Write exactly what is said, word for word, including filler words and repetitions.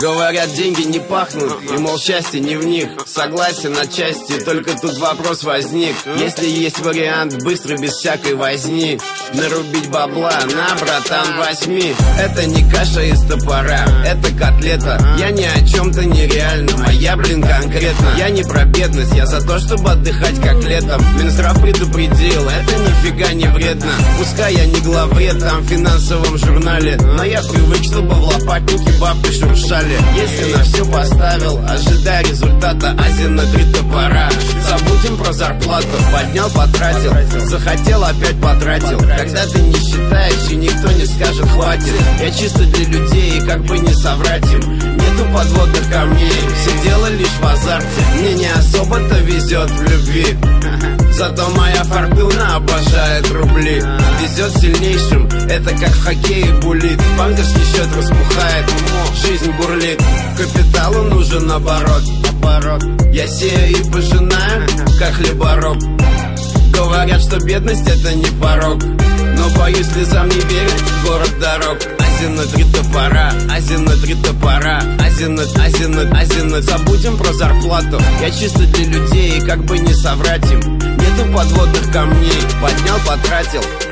Говорят, деньги не пахнут, и мол, счастье не в них. Согласен отчасти, только тут вопрос возник. Если есть вариант, быстро, без всякой возни, нарубить бабла, на, братан, возьми. Это не каша из топора, это котлета. Я не о чем-то нереальном, а я, блин, конкретно. Я не про бедность, я за то, чтобы отдыхать как летом. Минздрав предупредил, это нифига не вредно. Пускай я не главред там в финансовом журнале, но я привык, чтобы в лопатнике бабки шуршали. Если на все поставил, ожидай результата, азин на три топора. Забудем про зарплату, поднял, потратил, захотел, опять потратил. Когда ты не считаешь и никто не скажет хватит. Я чисто для людей и как бы не соврать им. Нету подводных камней, все дело лишь в азарте. Мне не особо-то везет в любви, зато моя фортуна обожает рубли. Везет сильнейшим, это как в хоккее булит. Банковский счет распухает, жизнь бурлит. Капиталу нужен оборот, оборот. Я сею и пожинаю, как хлебороб. Говорят, что бедность это не порог, но боюсь, слезам не верить, город дорог. Азин на три топора, азин на три топора, азин на, азин на, азин на. Забудем про зарплату, я чисто для людей и как бы не соврать им. Нету подводных камней, поднял, потратил.